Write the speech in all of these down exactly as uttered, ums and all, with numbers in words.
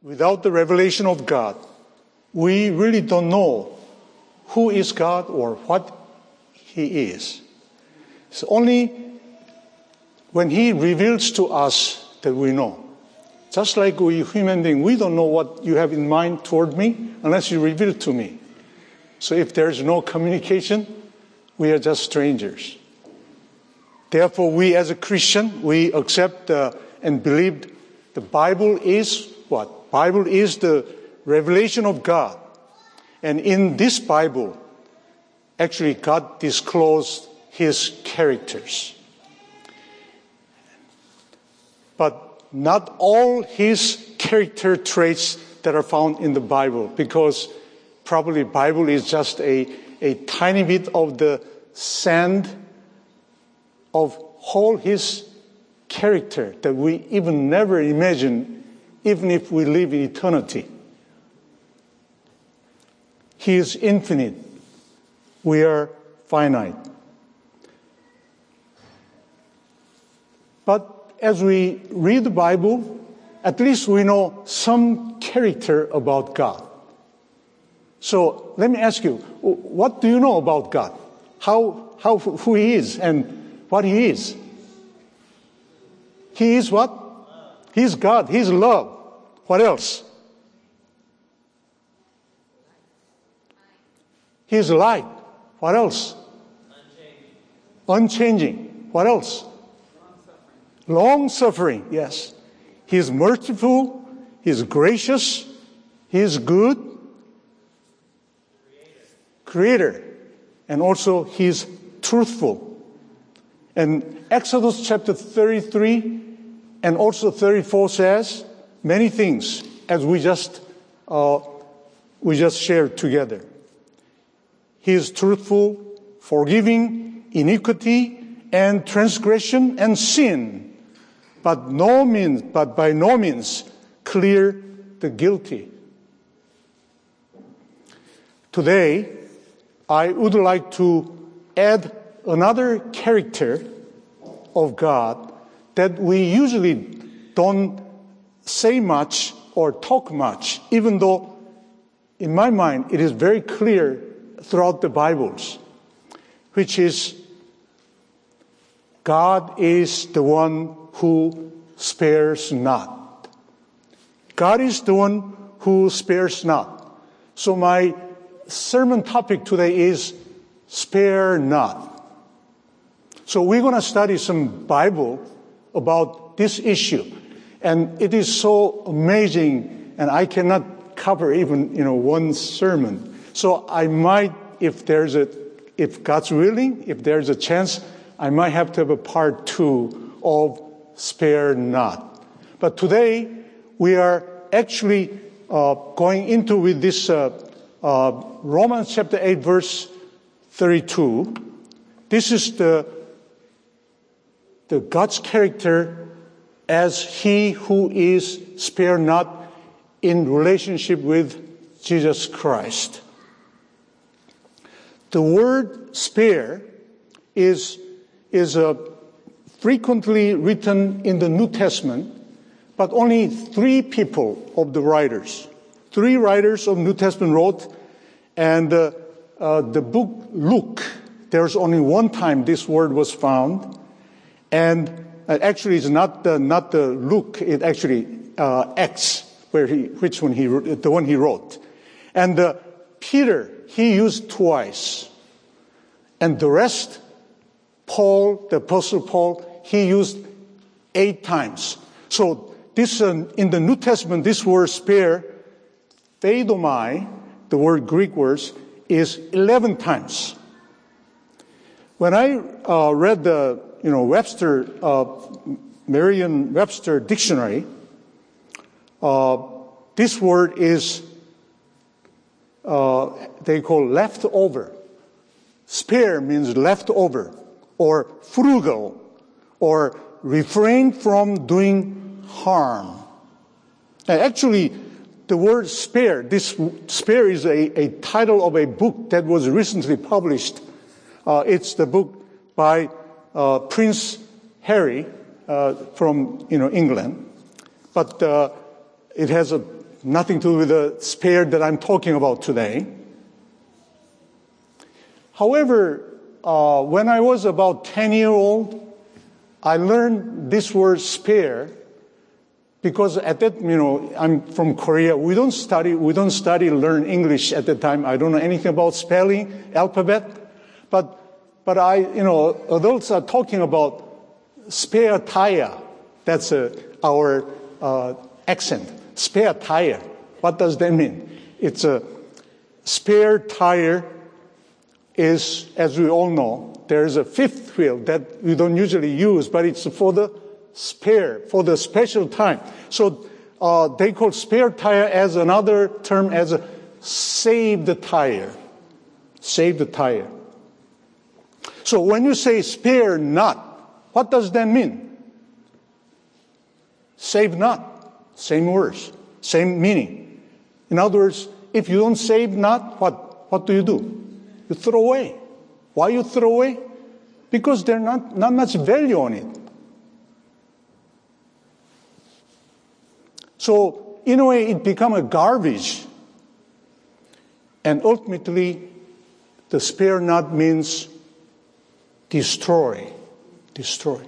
Without the revelation of God, we really don't know who is God or what He is. It's only when He reveals to us that we know. Just like we human beings, we don't know what you have in mind toward me unless you reveal to me. So if there's no communication, we are just strangers. Therefore, we as a Christian, we accept uh, and believe the Bible is what? Bible is the revelation of God. And in this Bible, actually God disclosed His characters. But not all His character traits that are found in the Bible, because probably Bible is just a, a tiny bit of the sand of whole His character that we even never imagine, even if we live in eternity. He is infinite. We are finite. But as we read the Bible, at least we know some character about God. So let me ask you, what do you know about God? How, how, who He is and what He is? He is what? He is God. He is love. What else? He is light. What else? Unchanging. Unchanging. What else? Long-suffering, yes. He is merciful, He is gracious, He is good, Creator, Creator. And also He is truthful. And Exodus chapter thirty-three and also thirty-four says many things, as we just uh, we just shared together. He is truthful, forgiving iniquity and transgression and sin. But no means, but by no means clear the guilty. Today, I would like to add another character of God that we usually don't say much or talk much, even though in my mind it is very clear throughout the Bibles, which is God is the one who spares not. God is the one who spares not. So my sermon topic today is spare not. So we're going to study some Bible about this issue. And it is so amazing, and I cannot cover even, you know, one sermon. So I might, if there's a, if God's willing, if there's a chance, I might have to have a part two of spare not. But today, we are actually uh, going into with this uh, uh, Romans chapter eight, verse thirty-two. This is the, the God's character as He who is spare not in relationship with Jesus Christ. The word spare is, is a frequently written in the New Testament, but only three people of the writers, three writers of New Testament wrote, and uh, uh, the book Luke, there's only one time this word was found, and uh, actually it's not the, not the Luke, it actually uh, Acts, where he, which one he, the one he wrote, and uh, Peter he used twice, and the rest, Paul, the Apostle Paul, he used eight times. So this uh, in the New Testament, this word spare, theidomai, the word Greek words, is eleven times. When I uh, read the you know Webster uh, Merriam-Webster dictionary, uh, this word is uh, they call leftover. Spare means leftover, or frugal, or refrain from doing harm. And actually, the word spare, this spare is a, a title of a book that was recently published. Uh, it's the book by uh, Prince Harry uh, from you know England, but uh, it has a nothing to do with the spare that I'm talking about today. However, uh, when I was about ten years old, I learned this word spare because at that, you know, I'm from Korea. We don't study, we don't study, learn English at that time. I don't know anything about spelling, alphabet. But, but I, you know, adults are talking about spare tire. That's uh, our uh, accent. Spare tire. What does that mean? It's a spare tire is, as we all know, there's a fifth wheel that we don't usually use, but it's for the spare, for the special time. So uh, they call spare tire as another term as a save the tire. Save the tire. So when you say spare not, what does that mean? Save not. Same words. Same meaning. In other words, if you don't save not, what, what do you do? You throw away. Why you throw away? Because there's not, not much value on it. So, in a way, it becomes a garbage. And ultimately, the spare not means destroy. Destroy.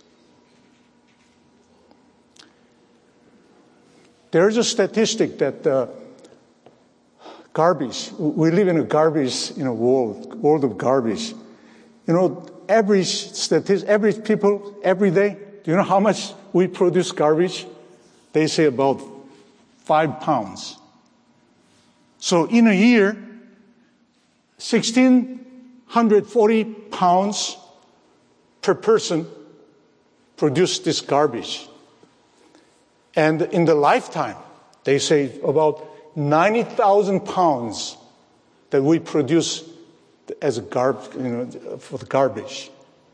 There's a statistic that uh, garbage, we live in a garbage, you know, world, world of garbage. You know, average statistic, average people every day, do you know how much we produce garbage? They say about five pounds. So in a year, one thousand six hundred forty pounds per person produce this garbage. And in the lifetime, they say about ninety thousand pounds that we produce as a garb, you know, for the garbage.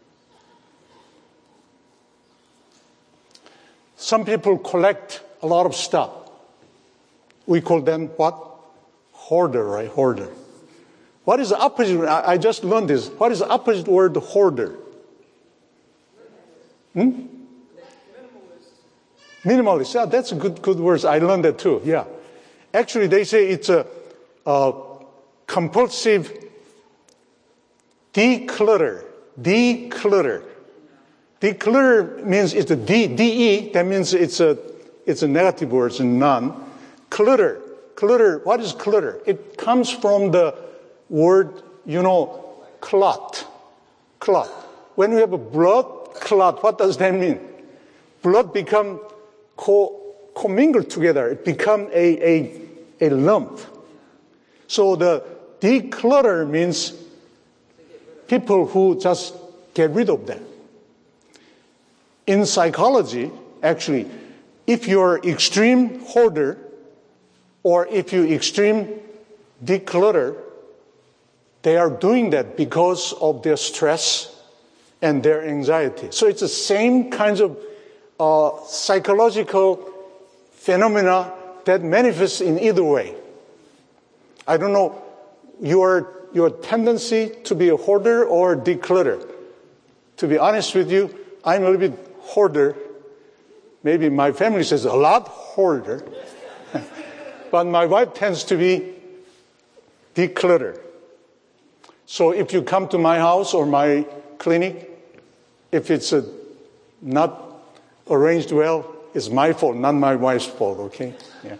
Some people collect a lot of stuff. We call them what? Hoarder, right? Hoarder. What is the opposite? I just learned this. What is the opposite word, hoarder? Hmm? Minimalist. Yeah, that's a good, good word. I learned that too. Yeah. Actually, they say it's a, a compulsive declutter. Declutter. Declutter means it's a D, D-E. That means it's a, it's a negative word. It's a none. Clutter. Clutter. What is clutter? It comes from the word, you know, clot. Clot. When you have a blood clot, what does that mean? Blood become co- commingled together. It become a, a, a lump. So the declutter means people who just get rid of them. In psychology, actually, if you're extreme hoarder or if you extreme declutter, they are doing that because of their stress and their anxiety. So it's the same kinds of uh, psychological phenomena that manifests in either way. I don't know your your tendency to be a hoarder or declutter. To be honest with you, I'm a little bit hoarder. Maybe my family says a lot hoarder. But my wife tends to be declutter. So if you come to my house or my clinic, if it's a, not arranged well, it's my fault, not my wife's fault, okay? Yeah.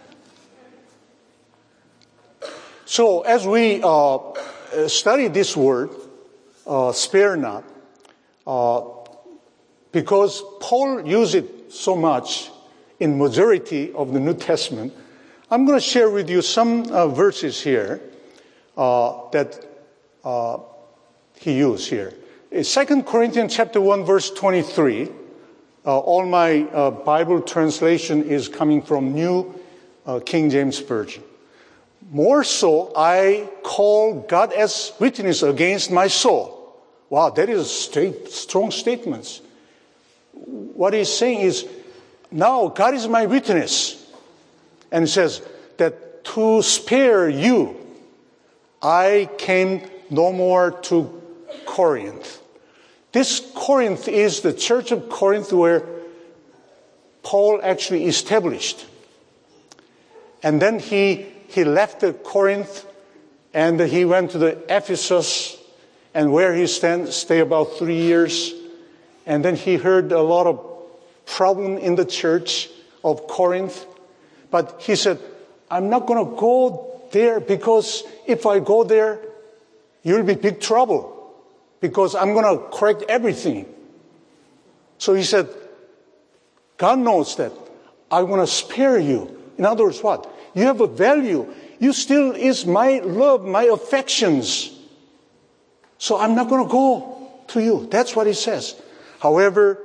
So as we uh, study this word, uh, spare not, uh, because Paul used it so much in majority of the New Testament, I'm going to share with you some uh, verses here uh, that uh, he used here. Second Corinthians chapter one, verse twenty-three. Uh, all my uh, Bible translation is coming from New uh, King James Version. More so, I call God as witness against my soul. Wow, that is a straight, strong statement. What he's saying is, now God is my witness. And he says that to spare you, I came no more to Corinth. This Corinth is the church of Corinth where Paul actually established. And then he, he left the Corinth and he went to the Ephesus, and where he stand, stayed about three years. And then he heard a lot of problem in the church of Corinth. But he said, I'm not going to go there, because if I go there, you'll be big trouble, because I'm going to correct everything. So he said, God knows that I want to spare you. In other words, what? You have a value. You still is my love, my affections. So I'm not going to go to you. That's what he says. However,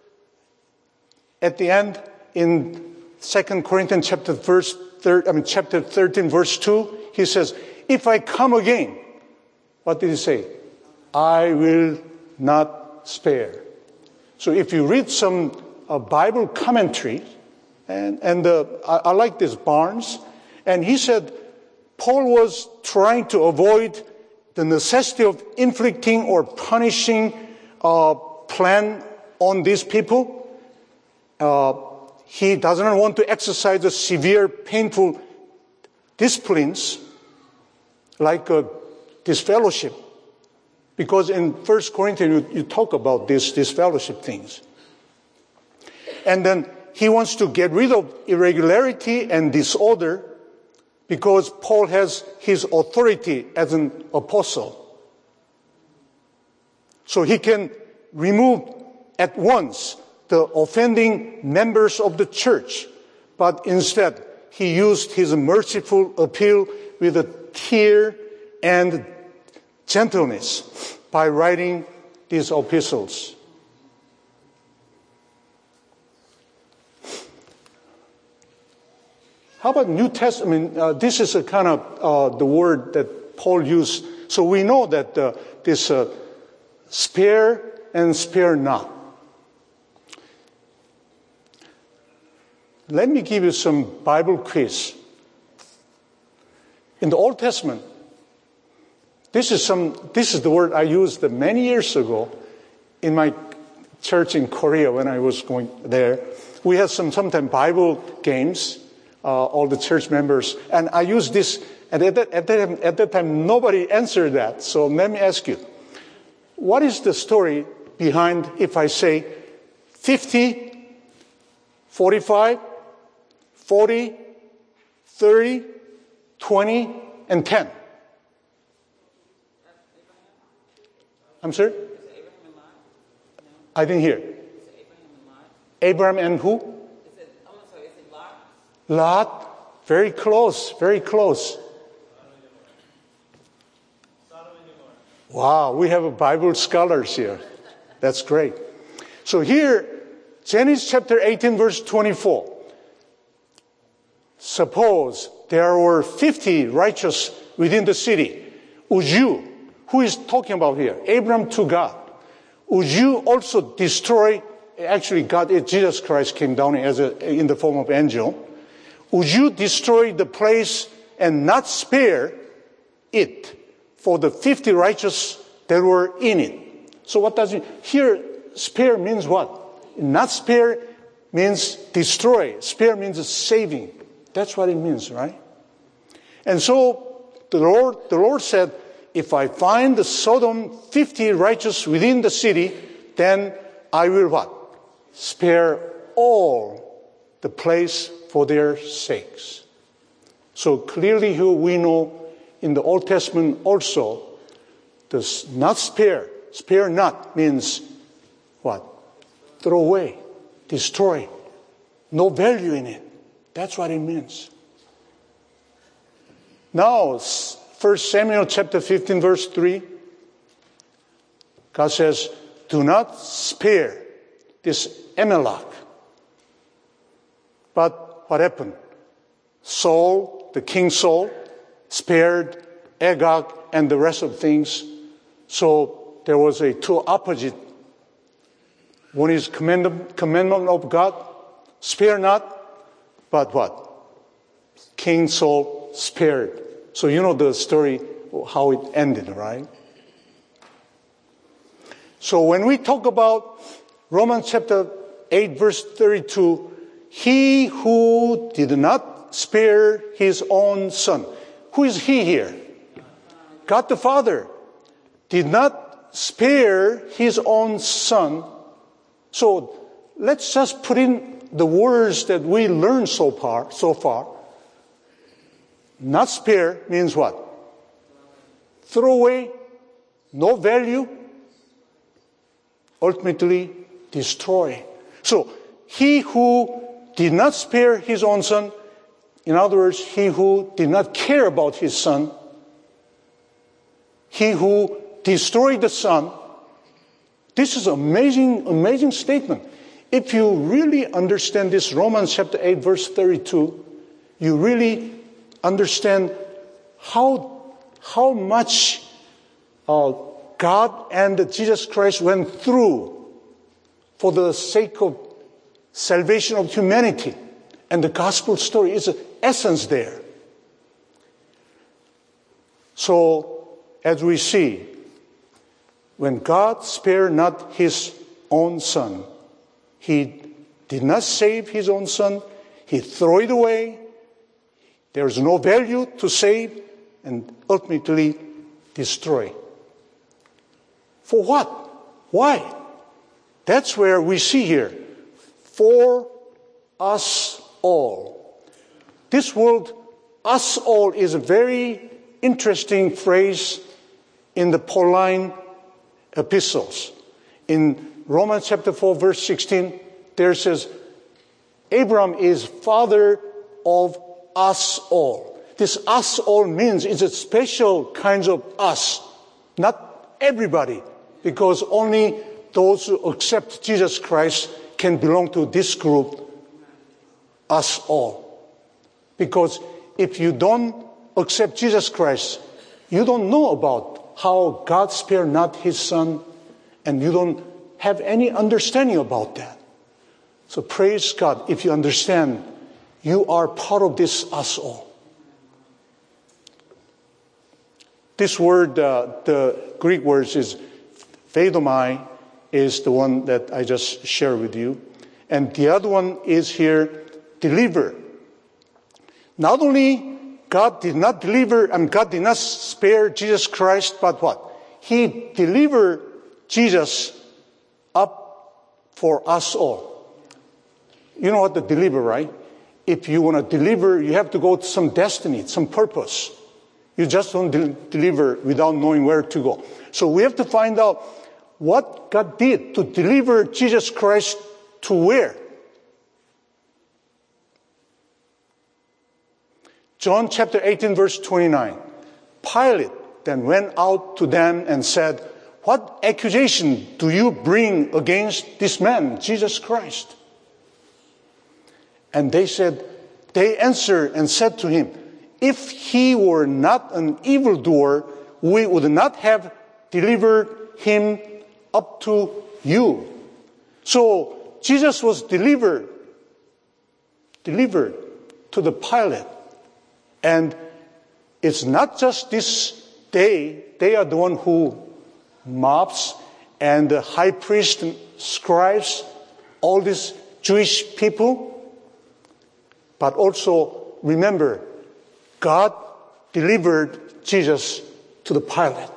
at the end, in Second Corinthians chapter verse thir- I mean chapter thirteen, verse two, he says, if I come again, what did he say? I will not spare. So if you read some uh, Bible commentary, and, and uh, I, I like this Barnes, and he said Paul was trying to avoid the necessity of inflicting or punishing a plan on these people. Uh, he doesn't want to exercise the severe, painful disciplines like uh, disfellowship. Because in First Corinthians, you, you talk about this, this fellowship things. And then he wants to get rid of irregularity and disorder, because Paul has his authority as an apostle. So he can remove at once the offending members of the church. But instead, he used his merciful appeal with a tear and gentleness by writing these epistles. How about New Testament? Uh, this is a kind of uh, the word that Paul used. So we know that uh, this uh, spare and spare not. Let me give you some Bible quiz. In the Old Testament, this is some. This is the word I used many years ago in my church in Korea when I was going there. We had some sometimes Bible games. Uh, all the church members. And I used this, and at that, at, that, at that time, nobody answered that. So let me ask you, what is the story behind if I say fifty, forty-five, forty, thirty, twenty, and ten? I'm sorry? I didn't hear. Abraham and who? Lot, very close, very close. Wow, we have a Bible scholars here. That's great. So here, Genesis chapter eighteen, verse twenty-four. Suppose there were fifty righteous within the city. Would you, who is talking about here? Abraham to God. Would you also destroy, actually God, Jesus Christ came down as a, in the form of angel. Would you destroy the place and not spare it for the fifty righteous that were in it? So what does it, here, spare means what? Not spare means destroy. Spare means saving. That's what it means, right? And so the Lord, the Lord said, if I find the Sodom fifty righteous within the city, then I will what? Spare all the place for their sakes. So clearly here we know in the Old Testament also, this not spare, spare not means what? Throw away, destroy, no value in it. That's what it means. Now, First Samuel chapter fifteen, verse three, God says, do not spare this Amalek. But what happened? Saul, the king Saul, spared Agag and the rest of things. So there was a two opposite. One is commandment, commandment of God, spare not, but what? King Saul spared. So you know the story, how it ended, right? So when we talk about Romans chapter eight, verse thirty-two, he who did not not spare his own son. Who is he here? God the Father did not spare his own son. So let's just put in the words that we learned so far. So far. Not spare means what? Throw away, no value, ultimately destroy. So he who did not spare his own son, in other words, he who did not care about his son, he who destroyed the son, this is an amazing, amazing statement. If you really understand this, Romans chapter eight, verse thirty-two, you really understand how, how much uh, God and Jesus Christ went through for the sake of salvation of humanity. And the gospel story is the essence there. So, as we see, when God spared not his own son, he did not save his own son, he threw it away, there is no value to save, and ultimately destroy. For what? Why? That's where we see here. For us all. This word, us all, is a very interesting phrase in the Pauline epistles. In Romans chapter four, verse sixteen, there says, Abraham is father of us all. This us all means it's a special kind of us, not everybody, because only those who accept Jesus Christ can belong to this group, us all. Because if you don't accept Jesus Christ, you don't know about how God spared not his son, and you don't have any understanding about that. So praise God if you understand you are part of this us all. This word, uh, the Greek word is phaidomai, is the one that I just shared with you. And the other one is here, deliver. Not only God did not deliver, and God did not spare Jesus Christ, but what? He delivered Jesus up for us all. You know what to deliver, right? If you want to deliver, you have to go to some destiny, some purpose. You just don't de- deliver without knowing where to go. So we have to find out what God did to deliver Jesus Christ to where? John chapter eighteen, verse twenty-nine. Pilate then went out to them and said, what accusation do you bring against this man, Jesus Christ? And they said, they answered and said to him, if he were not an evildoer, we would not have delivered him up to you. So Jesus was delivered, delivered to the Pilate. And it's not just this day, they are the one who mobs and the high priest and scribes, all these Jewish people. But also remember, God delivered Jesus to the Pilate.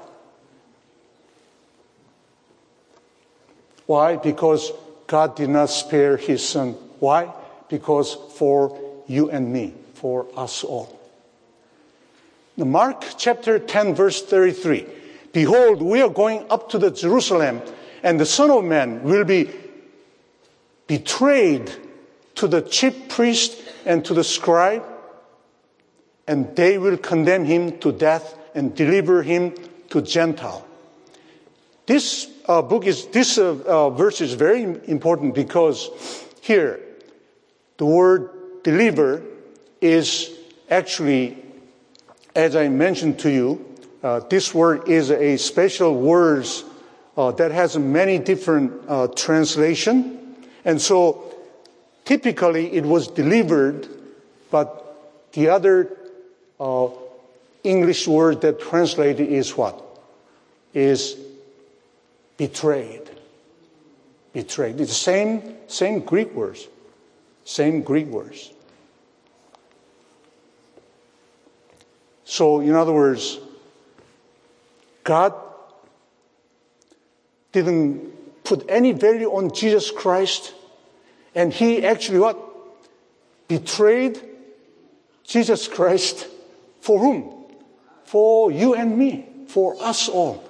Why? Because God did not spare his son. Why? Because for you and me, for us all. Now Mark chapter ten, verse thirty-three. Behold, we are going up to the Jerusalem, and the Son of Man will be betrayed to the chief priest and to the scribe, and they will condemn him to death and deliver him to Gentile. This uh, book is, this uh, uh, verse is very important because here, the word deliver is actually, as I mentioned to you, uh, this word is a special word uh, that has many different uh, translations. And so typically it was delivered, but the other uh, English word that translated is what? Is betrayed. Betrayed. It's the same, same Greek words. Same Greek words. So, in other words, God didn't put any value on Jesus Christ, and he actually what? Betrayed Jesus Christ for whom? For you and me, for us all.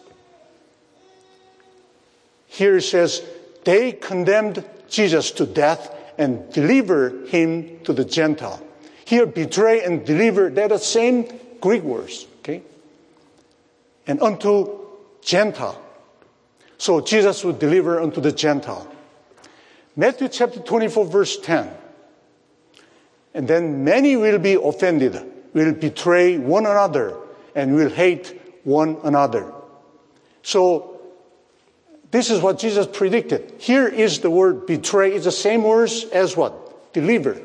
Here it says, they condemned Jesus to death and delivered him to the Gentile. Here, betray and deliver, they're the same Greek words, okay? And unto Gentile. So Jesus would deliver unto the Gentile. Matthew chapter twenty-four, verse ten. And then many will be offended, will betray one another, and will hate one another. So, this is what Jesus predicted. Here is the word betray. It's the same words as what? Deliver.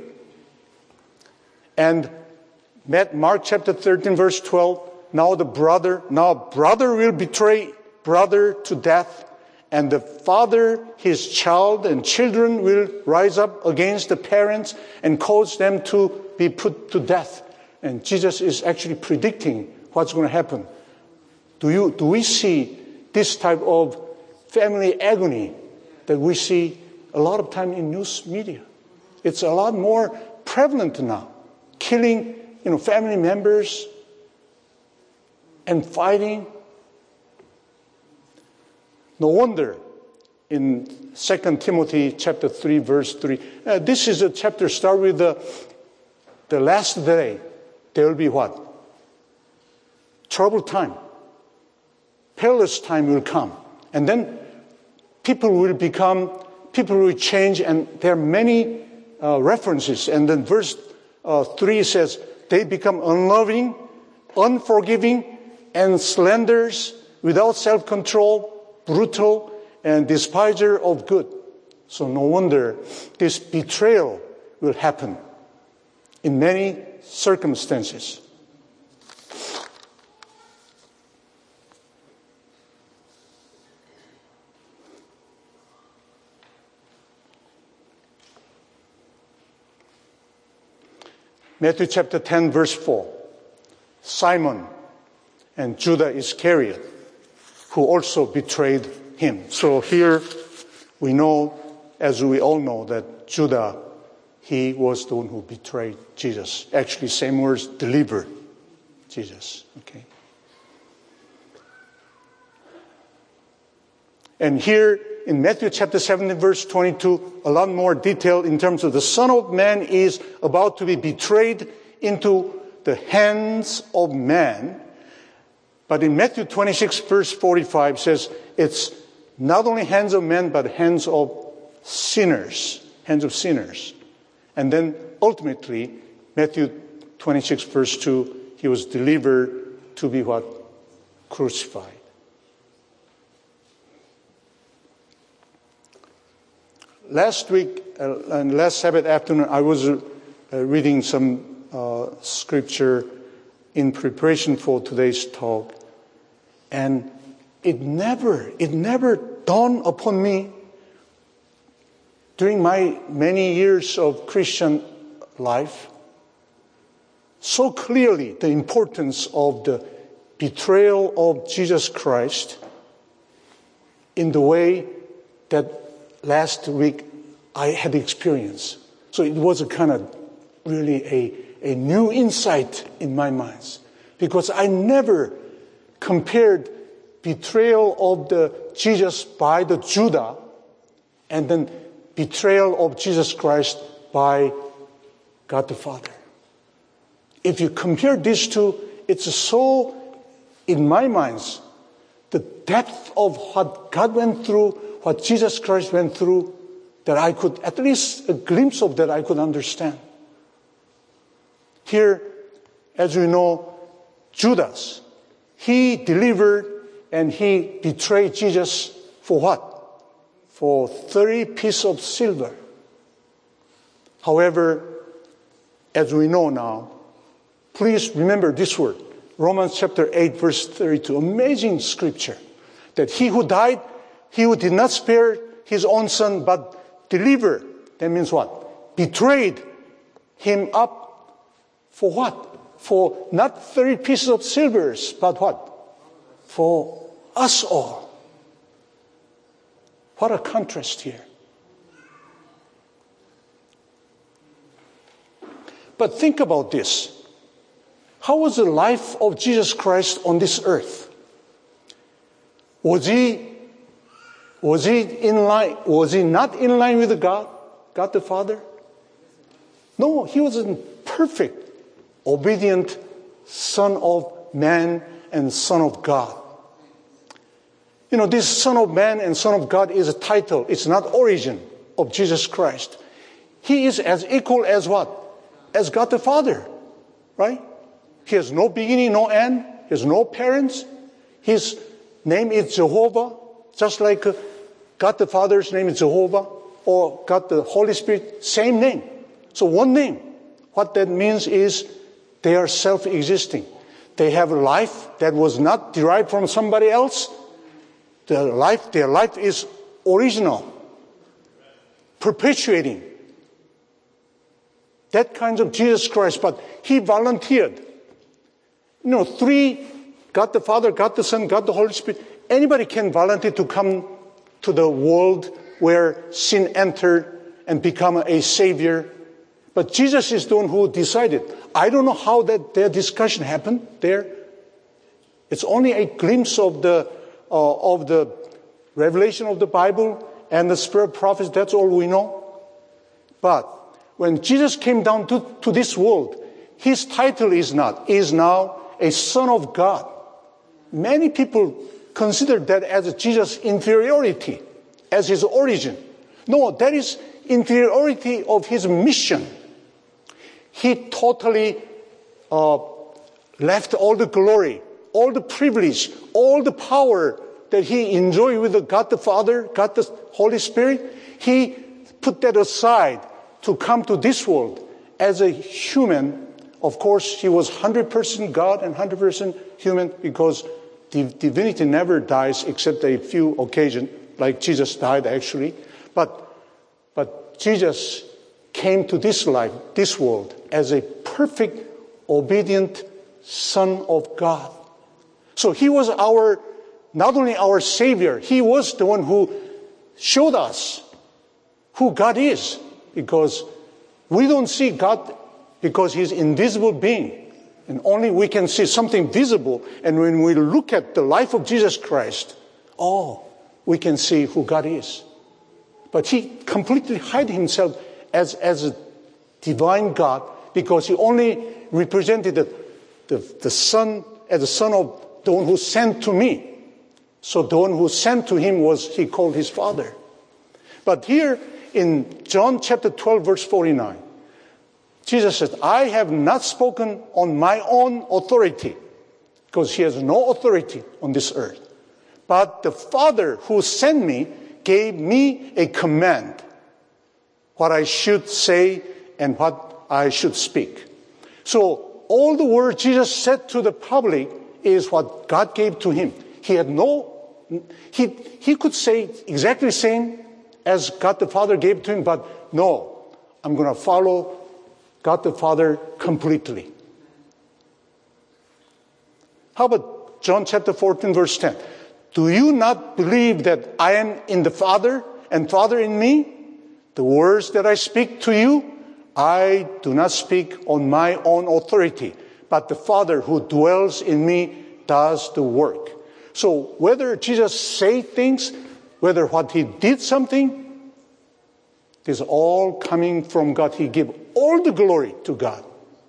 And Mark chapter thirteen, verse twelve. Now the brother, now brother will betray brother to death, and the father his child, and children will rise up against the parents and cause them to be put to death. And Jesus is actually predicting what's going to happen. Do you, do we see this type of family agony that we see a lot of time in news media? It's a lot more prevalent now. Killing, you know, family members and fighting. No wonder in Second Timothy chapter three, verse three, uh, this is a chapter start with the, the last day. There will be what? Troubled time. Perilous time will come. And then people will become, people will change, and there are many uh, references. And then verse uh, three says, they become unloving, unforgiving, and slanderers, without self-control, brutal, and despiser of good. So no wonder this betrayal will happen in many circumstances. Matthew chapter ten, verse four. Simon and Judas Iscariot, who also betrayed him. So here we know, as we all know, that Judas, he was the one who betrayed Jesus. Actually, same words, delivered Jesus. Okay. And here in Matthew chapter seventeen, verse twenty-two, a lot more detail in terms of the Son of Man is about to be betrayed into the hands of man. But in Matthew twenty-six, verse forty-five says it's not only hands of men, but hands of sinners, hands of sinners. And then ultimately, Matthew twenty-six, verse two, he was delivered to be what? Crucified. Last week, uh, and last Sabbath afternoon, I was uh, reading some uh, scripture in preparation for today's talk, and it never, it never dawned upon me during my many years of Christian life so clearly the importance of the betrayal of Jesus Christ in the way that last week I had experienced. So it was a kind of really a, a new insight in my mind, because I never compared betrayal of the Jesus by the Judah and then betrayal of Jesus Christ by God the Father. If you compare these two, it's so, in my mind, the depth of what God went through, what Jesus Christ went through, that I could, at least a glimpse of that I could understand. Here, as we know, Judas, he delivered and he betrayed Jesus for what? For thirty pieces of silver. However, as we know now, please remember this word, Romans chapter eight, verse thirty-two, amazing scripture, that he who died, he who did not spare his own son, but delivered, that means what? Betrayed him up for what? for not thirty pieces of silvers, but what? For us all. What a contrast here. But think about this. How was the life of Jesus Christ on this earth? Was he, was he in line, was he not in line with God, God the Father? No, he was a perfect, obedient Son of Man and Son of God. You know, this Son of Man and Son of God is a title. It's not origin of Jesus Christ. He is as equal as what? As God the Father, right? He has no beginning, no end. He has no parents. His name is Jehovah, just like God the Father's name is Jehovah, or God the Holy Spirit, same name. So one name. What that means is they are self-existing. They have a life that was not derived from somebody else. Their life, their life is original, perpetuating. That kind of Jesus Christ, but he volunteered. You know, three, God the Father, God the Son, God the Holy Spirit. Anybody can volunteer to come to the world where sin entered and become a savior. But Jesus is the one who decided. I don't know how that their discussion happened there. It's only a glimpse of the uh, of the revelation of the Bible and the spirit of prophets. That's all we know. But when Jesus came down to, to this world, his title is not, is now a Son of God. Many people consider that as Jesus' inferiority, as his origin. No, that is inferiority of his mission. He totally uh, left all the glory, all the privilege, all the power that he enjoyed with the God the Father, God the Holy Spirit. He put that aside to come to this world as a human. Of course, he was one hundred percent God and one hundred percent human, because divinity never dies except a few occasions, like Jesus died actually. But, but Jesus came to this life, this world, as a perfect, obedient Son of God. So he was our, not only our Savior, he was the one who showed us who God is, because we don't see God because he's invisible being. And only we can see something visible. And when we look at the life of Jesus Christ, oh, we can see who God is. But he completely hid himself as, as a divine God, because he only represented the, the, the Son as the Son of the one who sent to me. So the one who sent to him was, he called his Father. But here in John chapter twelve, verse forty-nine, Jesus said, I have not spoken on my own authority, because he has no authority on this earth. But the Father who sent me gave me a command, what I should say and what I should speak. So all the words Jesus said to the public is what God gave to him. He had no, he, he could say exactly the same as God the Father gave to him, but no, I'm going to follow God the Father completely. How about John chapter fourteen, verse ten? Do you not believe that I am in the Father and Father in me? The words that I speak to you, I do not speak on my own authority, but the Father who dwells in me does the work. So whether Jesus said things, whether what he did something, it is all coming from God. He gave all the glory to God.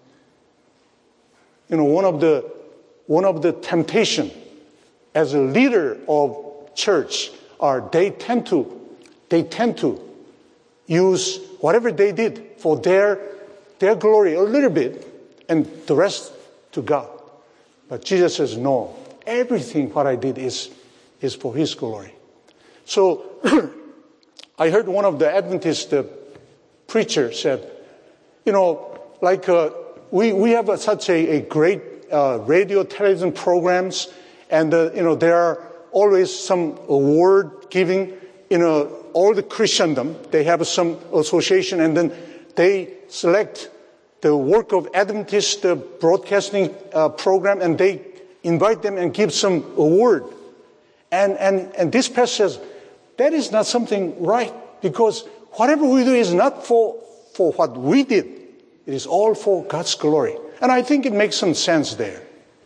You know, one of the one of the temptation as a leader of church are they tend to they tend to use whatever they did for their their glory a little bit and the rest to God. But Jesus says, no, everything what I did is is for his glory. So I heard one of the Adventist uh, preachers said, you know, like uh, we, we have a, such a, a great uh, radio, television programs, and, uh, you know, there are always some award giving, you know, all the Christendom. They have some association, and then they select the work of Adventist uh, broadcasting uh, program, and they invite them and give some award. And, and, and this pastor says, that is not something right, because whatever we do is not for, for what we did. It is all for God's glory. And I think it makes some sense there.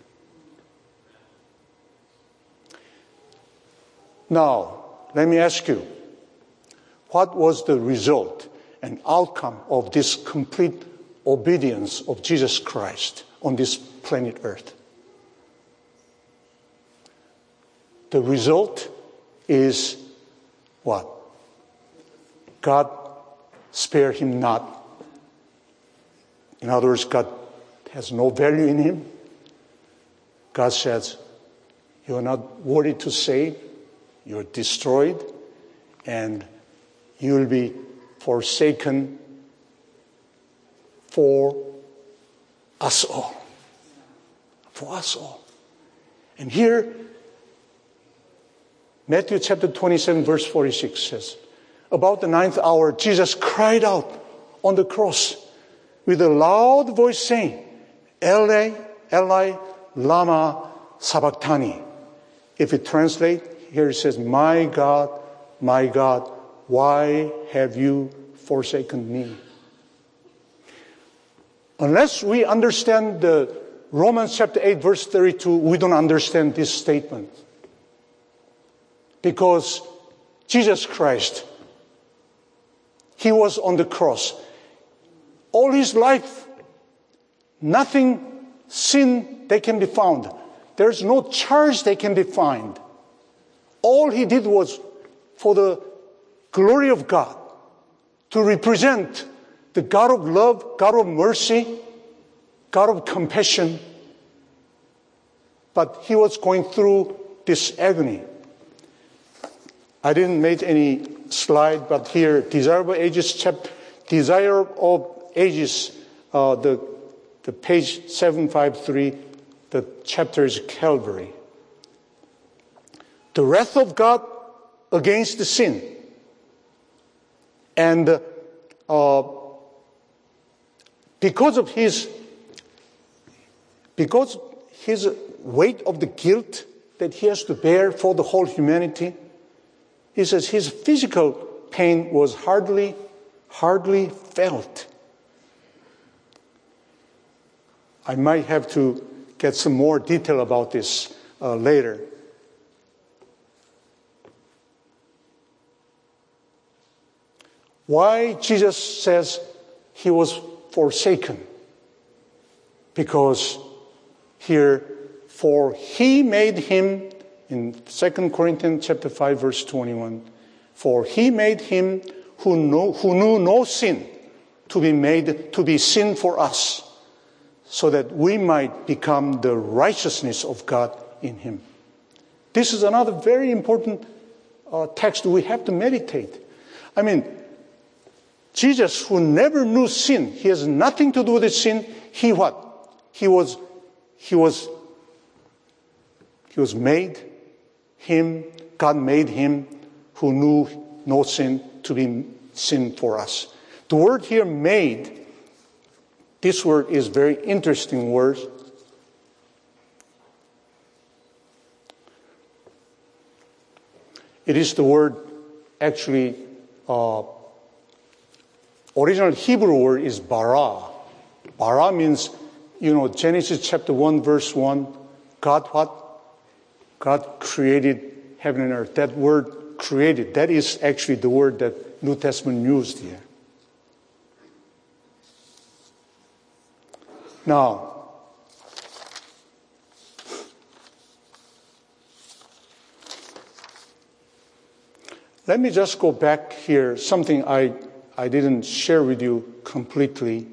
Now, let me ask you, what was the result and outcome of this complete obedience of Jesus Christ on this planet Earth? The result is what? God spared him not. In other words, God has no value in him. God says, you are not worthy to save. You're destroyed. And you will be forsaken for us all. For us all. And here, Matthew chapter twenty-seven, verse forty-six says, about the ninth hour, Jesus cried out on the cross with a loud voice saying, Eli, Eli, lama sabachthani. If it translates, here it says, my God, my God, why have you forsaken me? Unless we understand the Romans chapter eight, verse thirty-two, we don't understand this statement. Because Jesus Christ, he was on the cross. All his life, nothing sin that can be found. There's no charge that can be found. All he did was for the glory of God, to represent the God of love, God of mercy, God of compassion. But he was going through this agony. I didn't make any slide, but here, Desire of Ages, chapter, Desire of Ages, uh, the, the page seven fifty-three, the chapter is Calvary. The wrath of God against the sin. And uh, because of his, because his weight of the guilt that he has to bear for the whole humanity, he says his physical pain was hardly, hardly felt. I might have to get some more detail about this uh, later. Why Jesus says he was forsaken? Because here, for he made him, in Second Corinthians chapter five, verse twenty-one, for he made him who knew, who knew no sin to be made to be sin for us, so that we might become the righteousness of God in him. This is another very important uh, text we have to meditate. I mean, Jesus, who never knew sin, he has nothing to do with sin. He what? He was, he was, he was made, him, God made him who knew no sin to be sin for us. The word here, made, this word is very interesting word. It is the word, actually, uh, original Hebrew word is bara. Bara means, you know, Genesis chapter one, verse one, God what? God created heaven and earth. That word created, that is actually the word that New Testament used here. Now, let me just go back here, something I, I didn't share with you completely.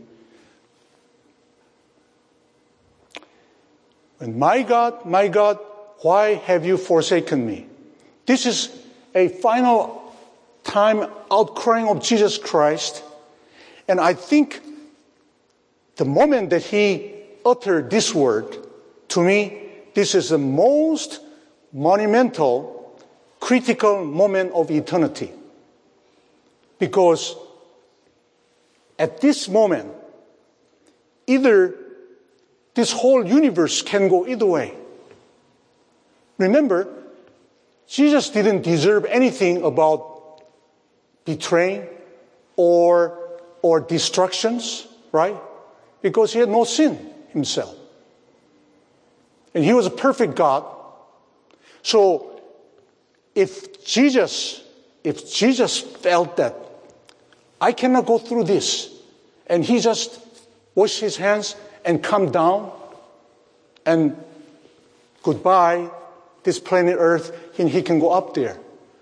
And my God, my God, why have you forsaken me? This is a final time outcrying of Jesus Christ. And I think the moment that he uttered this word, to me, this is the most monumental, critical moment of eternity. Because at this moment, either this whole universe can go either way. Remember, Jesus didn't deserve anything about betraying or, or destructions, right? Because he had no sin himself. And he was a perfect God. So if Jesus, if Jesus felt that I cannot go through this, and he just washed his hands and come down and goodbye, this planet Earth, and he can go up there.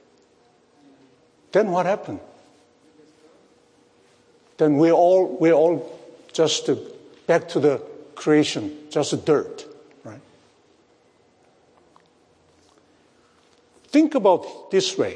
Then what happened? Then we're all, we're all just uh, back to the creation, just dirt, right? Think about this way.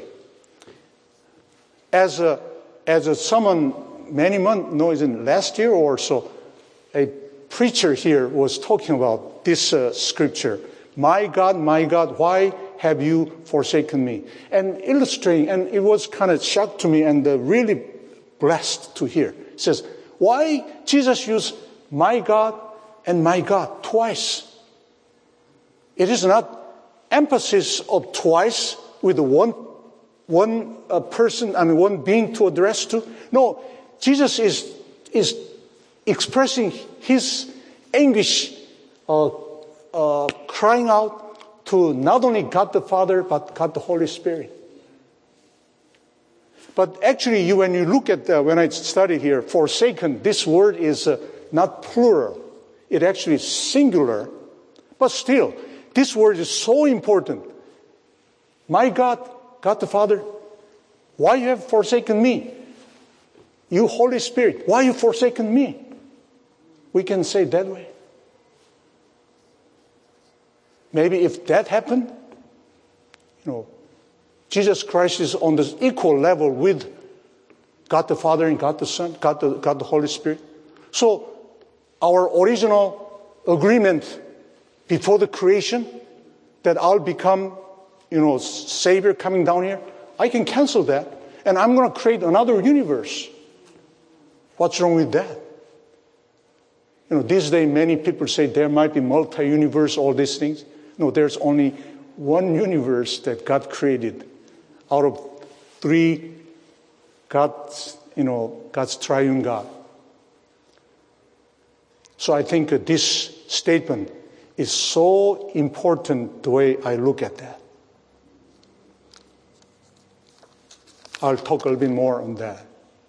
As a, as a someone many months, no, in last year or so, a preacher here was talking about this uh, scripture. My God, my God, why have you forsaken me? And illustrating, and it was kind of shocked to me and uh, really blessed to hear. It says, why Jesus used my God and my God twice? It is not emphasis of twice with one, one uh, person, I mean one being to address to. No, Jesus is, is expressing his anguish, uh, uh, crying out to not only God the Father, but God the Holy Spirit. But actually, you, when you look at, uh, when I studied here, forsaken, this word is uh, not plural. It actually is singular. But still, this word is so important. My God, God the Father, why you have forsaken me? You Holy Spirit, why you forsaken me? We can say that way. Maybe if that happened, you know, Jesus Christ is on the equal level with God the Father and God the Son, God the, God the Holy Spirit. So our original agreement before the creation that I'll become, you know, Savior coming down here, I can cancel that and I'm going to create another universe. What's wrong with that? You know, these days many people say there might be multi-universe, all these things. No, there's only one universe that God created out of three God's, you know, God's triune God. So I think that this statement is so important the way I look at that. I'll talk a little bit more on that.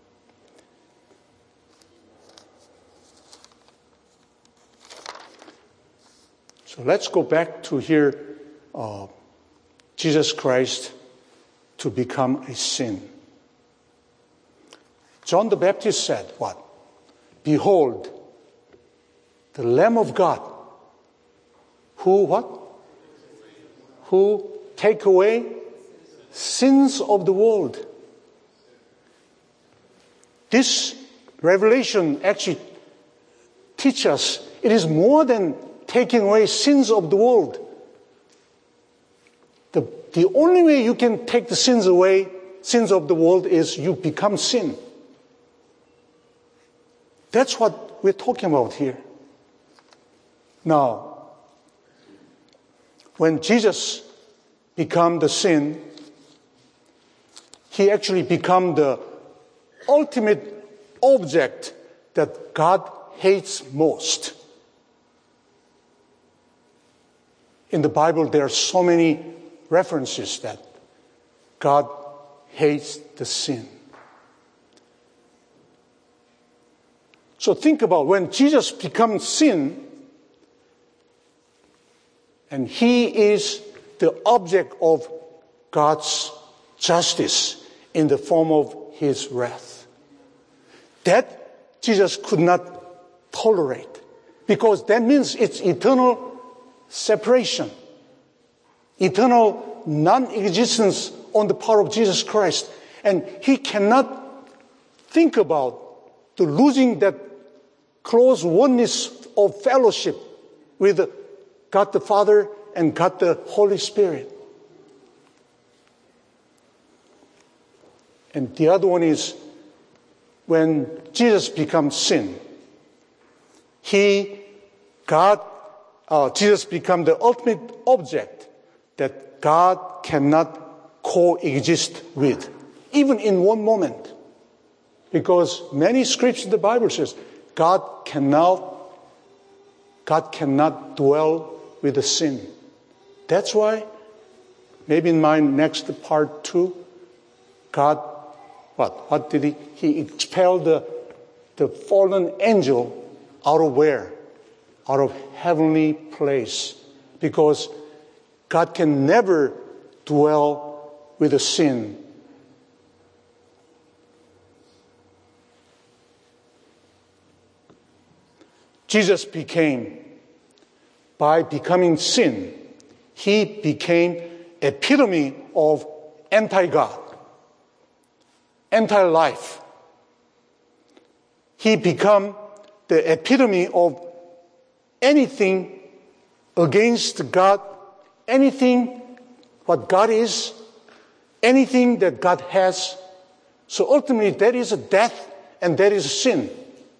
So let's go back to here, uh, Jesus Christ to become a sin. John the Baptist said, what? Behold, the Lamb of God, who what? Who take away sins of the world. This revelation actually teaches us it is more than taking away sins of the world. The, the only way you can take the sins away, sins of the world, is you become sin. That's what we're talking about here. Now, when Jesus became the sin, he actually became the ultimate object that God hates most. In the Bible, there are so many references that God hates the sin. So think about when Jesus becomes sin, and he is the object of God's justice in the form of his wrath. That Jesus could not tolerate, because that means it's eternal separation, eternal non-existence on the part of Jesus Christ. And he cannot think about the losing that close oneness of fellowship with God the Father and God the Holy Spirit. And the other one is when Jesus becomes sin, he, God, uh, Jesus became the ultimate object that God cannot coexist with, even in one moment. Because many scriptures in the Bible says God cannot, God cannot dwell with the sin. That's why, maybe in my next part two, God, what? What did he? He expelled the, the fallen angel out of where? Out of heavenly place. Because God can never dwell with the sin. Jesus became, by becoming sin, he became epitome of anti-God, anti-life. He became the epitome of anything against God, anything what God is, anything that God has. So ultimately that is a death and that is a sin.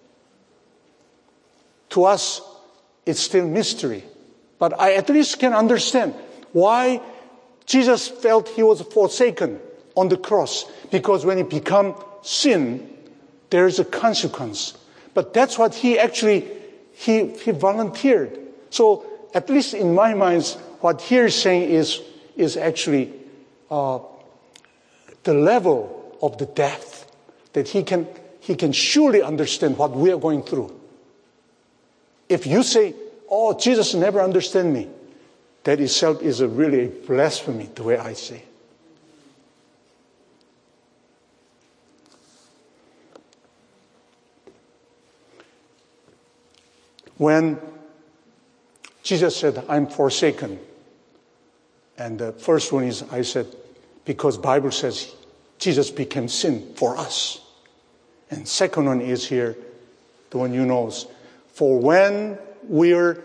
To us, it's still mystery. But I at least can understand why Jesus felt he was forsaken on the cross. Because when he become sin, there is a consequence. But that's what he actually, he, he volunteered. So at least in my mind, what he is saying is, is actually uh, the level of the depth that he can, he can surely understand what we are going through. If you say, oh, Jesus never understood me, that itself is a really a blasphemy, the way I say. When Jesus said, I'm forsaken, and the first one is, I said, because Bible says Jesus became sin for us. And second one is here, the one you know, for when we're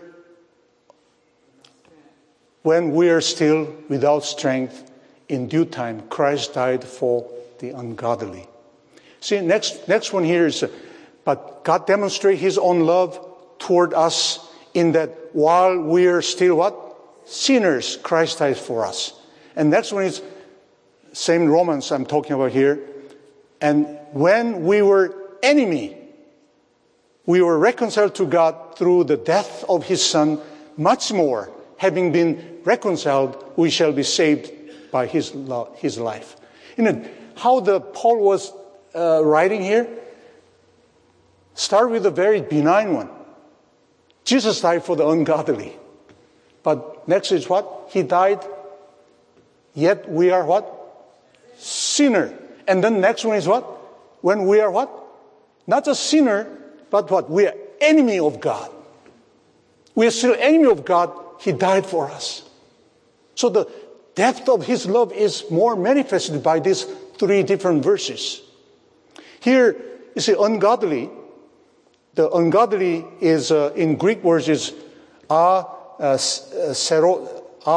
when we're still without strength, in due time, Christ died for the ungodly. See, next next one here is, uh, but God demonstrated his own love toward us in that while we're still what? Sinners, Christ died for us. And next one is, same Romans I'm talking about here. And when we were enemy, we were reconciled to God through the death of his Son. Much more, having been reconciled, we shall be saved by his his life. You know how the Paul was uh, writing here? Start with a very benign one. Jesus died for the ungodly. But next is what? He died, yet we are what? Sinner. And then next one is what? When we are what? Not just sinner, but what? We are enemy of God. We are still enemy of God. He died for us. So the depth of his love is more manifested by these three different verses. Here, you see, ungodly. The ungodly is, uh, in Greek words, is a serenes.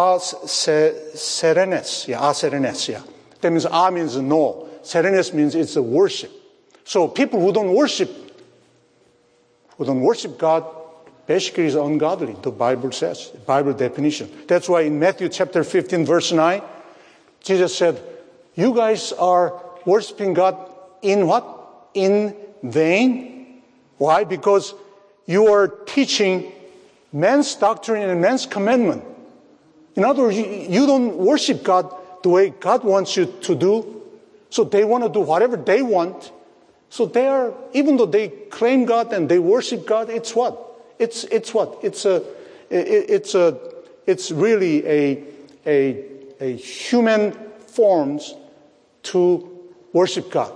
Yeah, a serenes, yeah. That means a means no. Serenes means it's a worship. So people who don't worship, who don't worship God, basically is ungodly, the Bible says, the Bible definition. That's why in Matthew chapter fifteen, verse nine, Jesus said, you guys are worshiping God in what? In vain. Why? Because you are teaching man's doctrine and man's commandment. In other words, you, you don't worship God the way God wants you to do. So they want to do whatever they want. So they are, even though they claim God and they worship God, it's what? It's it's what? It's a it, it's a it's really a a a human forms to worship God.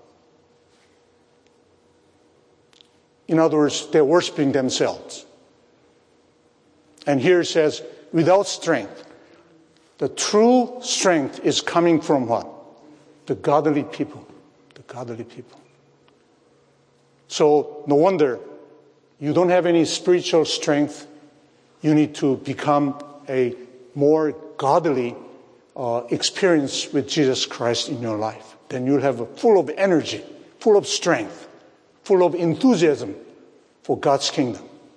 In other words, they're worshiping themselves. And here it says, without strength. The true strength is coming from what? The godly people. The godly people. So, no wonder you don't have any spiritual strength. You need to become a more godly uh, experience with Jesus Christ in your life. Then you'll have a full of energy, full of strength, full of enthusiasm for God's kingdom.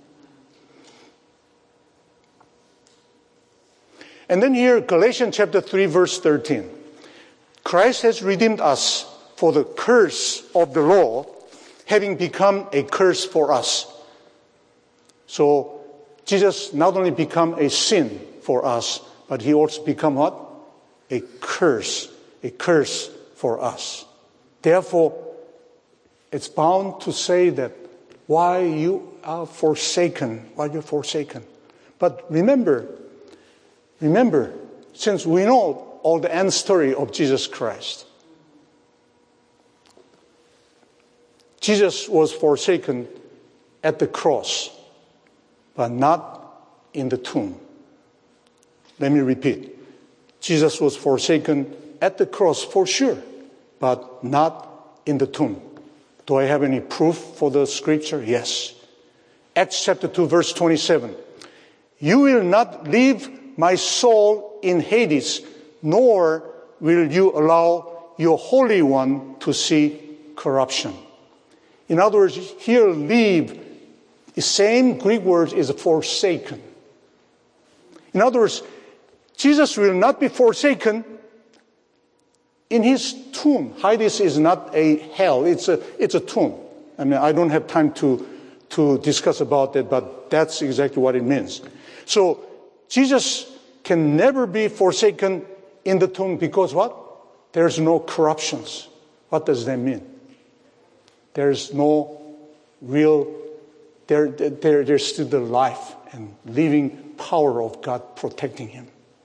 And then here, Galatians chapter three, verse thirteen. Christ has redeemed us for the curse of the law, having become a curse for us. So Jesus not only become a sin for us, but he also become what? A curse. A curse for us. Therefore, it's bound to say that why you are forsaken, why you're forsaken. But remember, remember, since we know all the end story of Jesus Christ, Jesus was forsaken at the cross, but not in the tomb. Let me repeat. Jesus was forsaken at the cross for sure, but not in the tomb. Do I have any proof for the scripture? Yes. Acts chapter two, verse twenty-seven. You will not leave my soul in Hades, nor will you allow your Holy One to see corruption. In other words, here leave, the same Greek word is forsaken. In other words, Jesus will not be forsaken in his tomb. Hades is not a hell, it's a, it's a tomb. I mean, I don't have time to, to discuss about that, but that's exactly what it means. So, Jesus can never be forsaken in the tomb because what? There's no corruptions. What does that mean? There's no real, there, there, there's still the life and living power of God protecting him.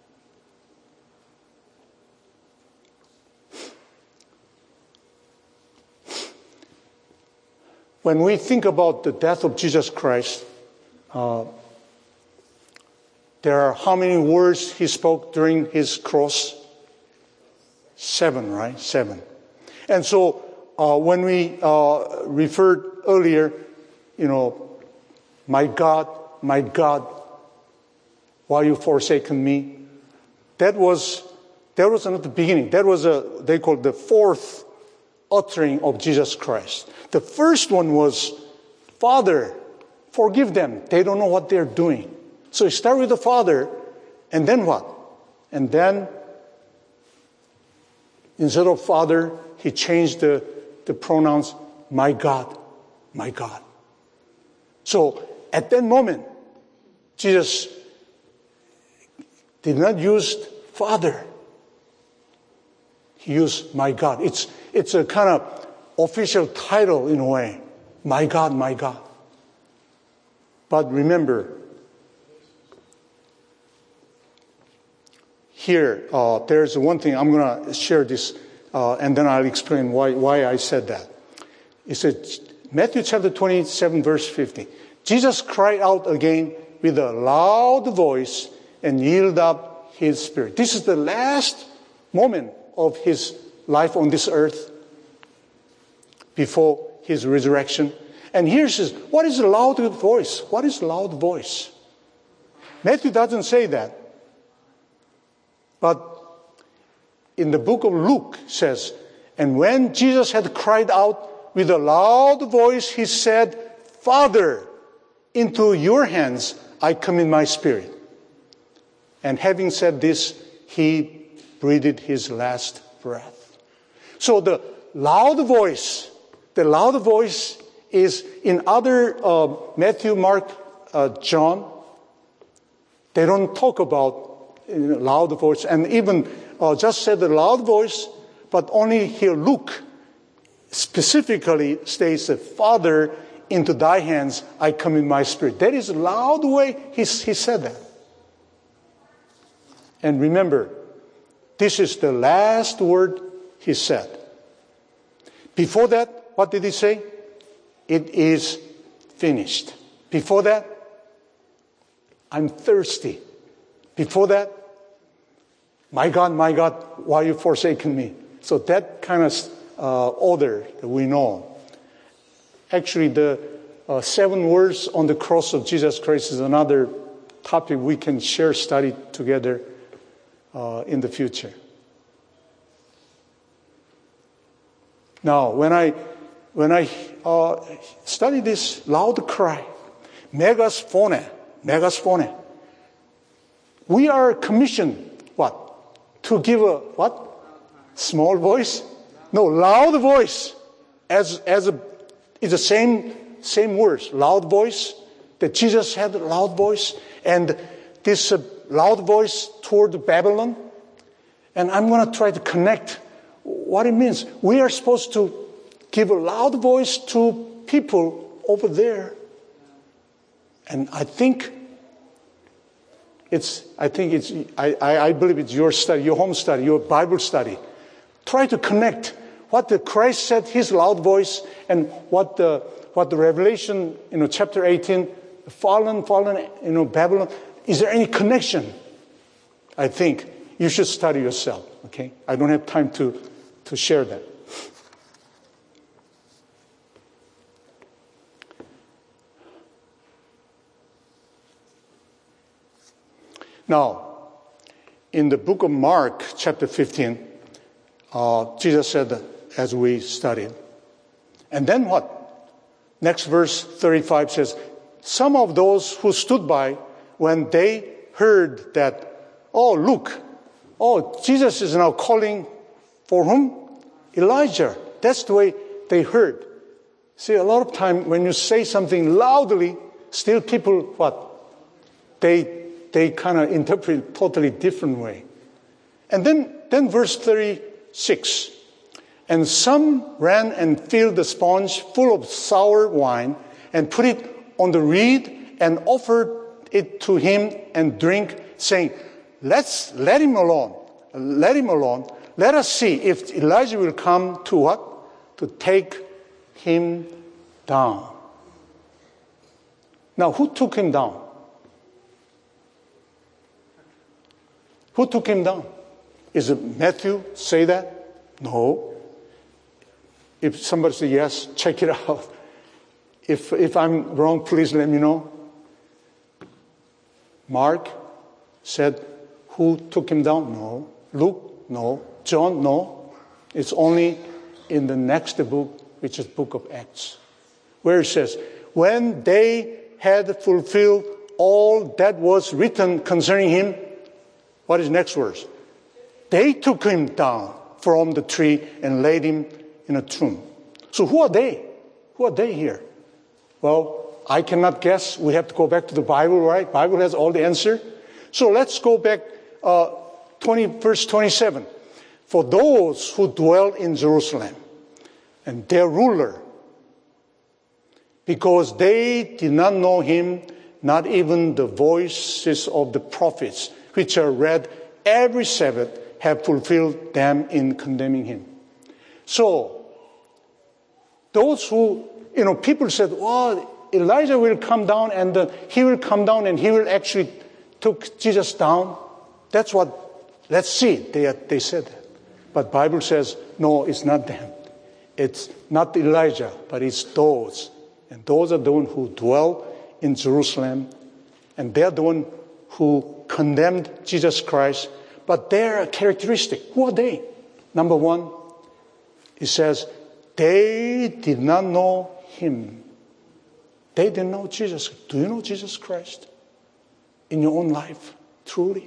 When we think about the death of Jesus Christ, uh, there are how many words he spoke during his cross? Seven, right? Seven. And so uh, when we uh, referred earlier, you know, my God, my God, why you forsaken me? That was that was not the beginning. That was a they called the fourth uttering of Jesus Christ. The first one was, Father, forgive them. They don't know what they're doing. So he started with the Father, and then what? And then, instead of Father, he changed the, the pronouns, my God, my God. So at that moment, Jesus did not use Father. He used my God. It's, it's a kind of official title in a way. My God, my God. But remember, here, uh, there's one thing, I'm going to share this, uh, and then I'll explain why, why I said that. It said, Matthew chapter twenty-seven, verse fifty. Jesus cried out again with a loud voice and yielded up his spirit. This is the last moment of his life on this earth before his resurrection. And here it says, what is a loud voice? What is a loud voice? Matthew doesn't say that. But in the book of Luke it says, and when Jesus had cried out with a loud voice, he said, Father, into your hands I commit my spirit. And having said this, he breathed his last breath. So the loud voice, the loud voice is in other uh, Matthew, Mark, uh, John. They don't talk about uh, loud voice, and even uh, just said the loud voice, but only here Luke specifically states that Father, into thy hands I commit my spirit. That is a loud way he, he said that. And remember, this is the last word he said. Before that, what did he say? It is finished. Before that, I'm thirsty. Before that, my God, my God, why you forsaken me? So that kind of uh, order that we know. Actually, the uh, seven words on the cross of Jesus Christ is another topic we can share, study together uh, in the future. Now, when I when I uh, study this loud cry, megas phone, megas phone, We are commissioned, what? To give a, what? Small voice? No, loud voice. As, as a, it's the same, same words. Loud voice. That Jesus had a loud voice. And this uh, loud voice toward Babylon. And I'm going to try to connect what it means. We are supposed to give a loud voice to people over there. And I think it's, I think it's, I, I believe it's your study, your home study, your Bible study. Try to connect what the Christ said, his loud voice, and what the, what the Revelation, you know, chapter eighteen, fallen, fallen, you know, Babylon. Is there any connection? I think you should study yourself, okay? I don't have time to, to share that. Now, in the book of Mark, chapter fifteen, uh, Jesus said, as we studied, and then what? Next verse thirty-five says, some of those who stood by when they heard that, oh, look, oh, Jesus is now calling for whom? Elijah. That's the way they heard. See, a lot of time when you say something loudly, still people, what? They they kind of interpret it totally different way. And then, then verse thirty-six. And some ran and filled the sponge full of sour wine and put it on the reed and offered it to him and drink, saying, Let's let him alone. Let him alone. Let us see if Elijah will come to what? To take him down. Now, who took him down? Who took him down? Is it Matthew say that? No. If somebody says yes, check it out. If if I'm wrong, please let me know. Mark said, who took him down? No. Luke? No. John? No. It's only in the next book, which is book of Acts, where it says, when they had fulfilled all that was written concerning him, what is next verse? They took him down from the tree and laid him in a tomb. So who are they? Who are they here? Well, I cannot guess. We have to go back to the Bible, right? Bible has all the answer. So let's go back, uh, twenty, verse twenty-seven. For those who dwell in Jerusalem and their ruler, because they did not know him, not even the voices of the prophets, which are read every Sabbath, have fulfilled them in condemning him. So, those who, you know, people said, well, Elijah will come down and uh, he will come down and he will actually took Jesus down. That's what, let's see, they, they said that. But Bible says, no, it's not them. It's not Elijah, but it's those. And those are the ones who dwell in Jerusalem. And they're the ones who condemned Jesus Christ. But their characteristic, who are they? Number one, it says, they did not know him. They didn't know Jesus. Do you know Jesus Christ in your own life, truly?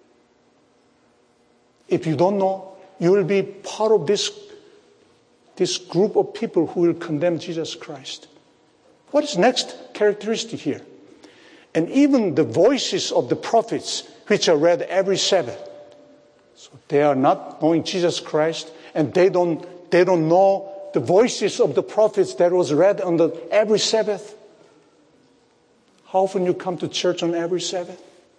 If you don't know, you will be part of this, this group of people who will condemn Jesus Christ. What is next characteristic here? And even the voices of the prophets, which are read every Sabbath. So they are not knowing Jesus Christ, and they don't, they don't know the voices of the prophets that was read on the every Sabbath. How often you come to church on every Sabbath?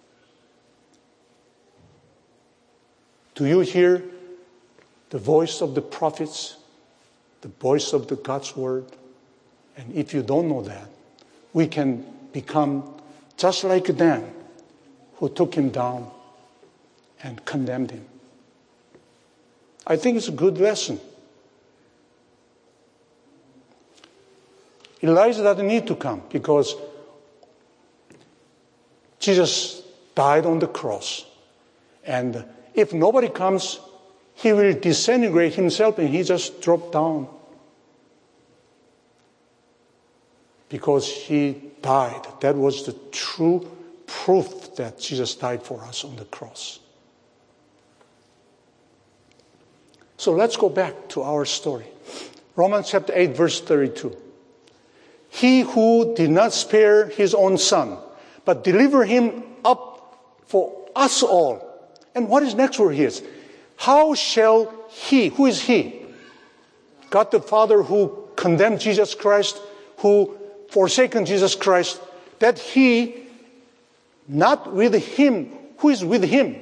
Do you hear the voice of the prophets, the voice of the God's word? And if you don't know that, we can become just like them who took him down and condemned him. I think it's a good lesson. Elijah doesn't need to come because Jesus died on the cross. And if nobody comes, he will disintegrate himself and he just dropped down. Because he died. That was the true proof that Jesus died for us on the cross. So let's go back to our story. Romans chapter eight, verse thirty-two. He who did not spare his own son, but delivered him up for us all. And what is next word here? How shall he, who is he? God the Father who condemned Jesus Christ, who forsaken Jesus Christ, that he, not with him, who is with him?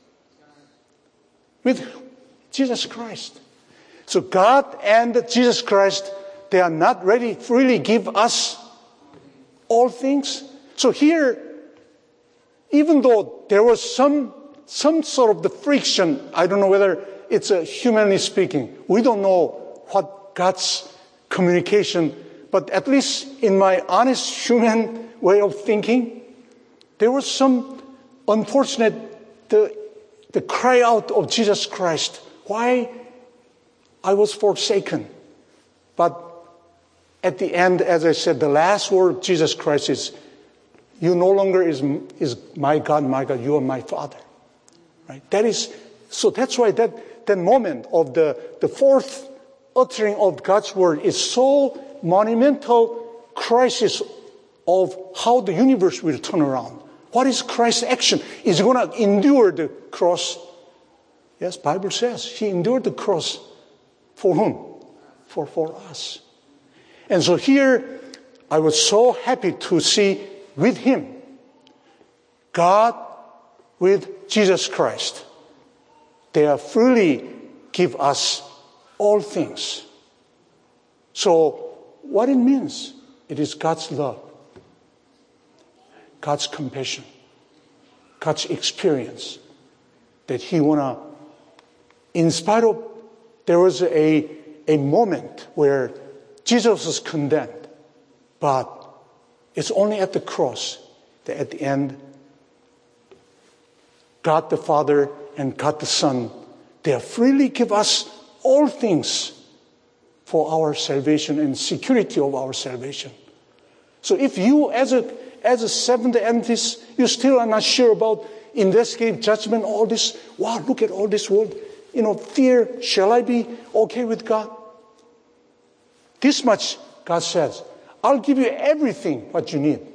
With Jesus Christ. So God and Jesus Christ, they are not ready to freely give us all things. So here, even though there was some some sort of the friction, I don't know whether it's a humanly speaking, we don't know what God's communication, but at least in my honest human way of thinking, there was some unfortunate the the cry out of Jesus Christ. Why I was forsaken. But at the end, as I said, the last word of Jesus Christ is, you no longer is, is my God, my God, you are my Father. Right? That is, so that's why that, that moment of the, the fourth uttering of God's word is so monumental crisis of how the universe will turn around. What is Christ's action? Is he going to endure the cross? Yes, Bible says he endured the cross. For whom? For, for us. And so here, I was so happy to see with him, God with Jesus Christ. They are freely give us all things. So what it means, it is God's love, God's compassion, God's experience that he wanna, in spite of, there was a, a moment where Jesus was condemned, but it's only at the cross that at the end, God the Father and God the Son, they freely give us all things for our salvation and security of our salvation. So if you as a as a Seventh-day Adventist, you still are not sure about investigative judgment, all this, wow, look at all this world, you know, fear, shall I be okay with God? This much, God says, I'll give you everything what you need.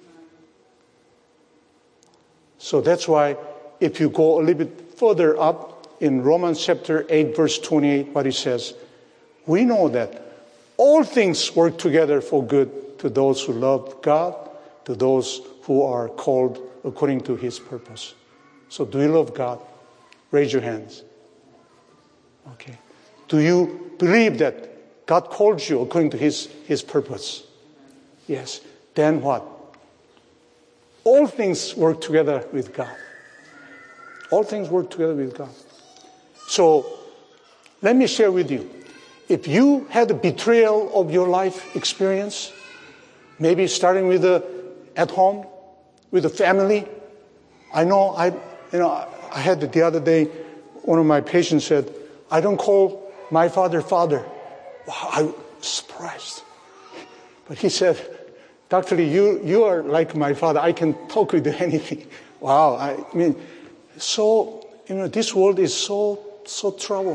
So that's why if you go a little bit further up in Romans chapter eight, verse twenty-eight, what he says, we know that all things work together for good to those who love God, to those who are called according to his purpose. So do you love God? Raise your hands. Okay. Do you believe that God called you according to his, his purpose? Yes. Then what? All things work together with God. All things work together with God. So let me share with you. If you had a betrayal of your life experience, maybe starting with the, at home, with the family. I know I, you know, I had the other day, one of my patients said, I don't call my father father. Wow, I was surprised. But he said, Doctor Lee, you, you are like my father. I can talk with you anything. Wow, I mean, so, you know, this world is so, so troubled.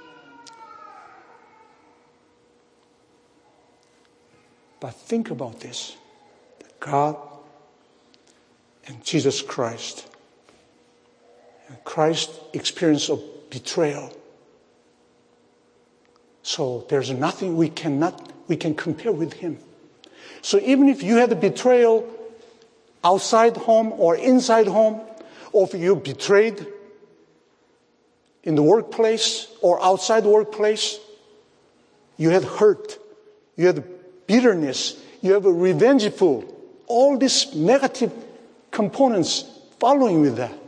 But think about this. God and Jesus Christ. And Christ's experience of betrayal. So there's nothing we cannot, we can compare with him. So even if you had a betrayal outside home or inside home, or if you betrayed in the workplace or outside the workplace, you had hurt, you had bitterness, you have a revengeful, all these negative components following with that.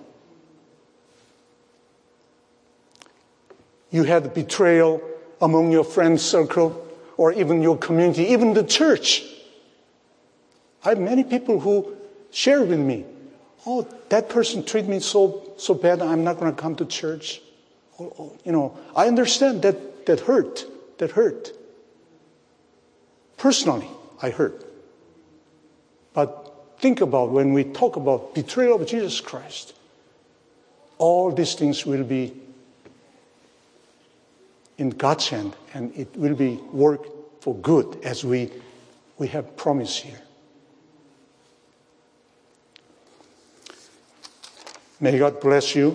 You had betrayal among your friend circle or even your community, even the church. I have many people who share with me, oh, that person treated me so so bad, I'm not going to come to church. Oh, oh, you know, I understand that that hurt, that hurt. Personally, I hurt. But think about when we talk about betrayal of Jesus Christ, all these things will be in God's hand, and it will be worked for good as we, we have promised here. May God bless you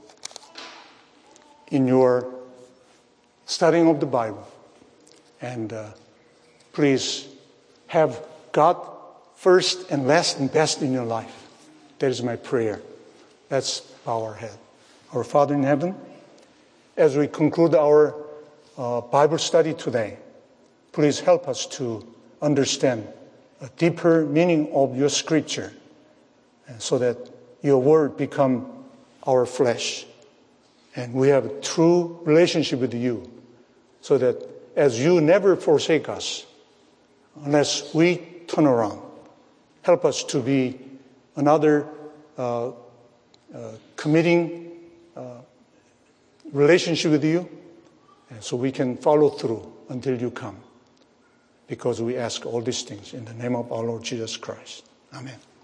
in your studying of the Bible. And uh, please have God first and last and best in your life. That is my prayer. Let's bow our head. Our Father in heaven, as we conclude our uh, Bible study today, please help us to understand a deeper meaning of your scripture, and so that your word become our flesh, and we have a true relationship with you, so that as you never forsake us, unless we turn around, help us to be another uh, uh, committing uh, relationship with you, and so we can follow through until you come. Because we ask all these things in the name of our Lord Jesus Christ. Amen.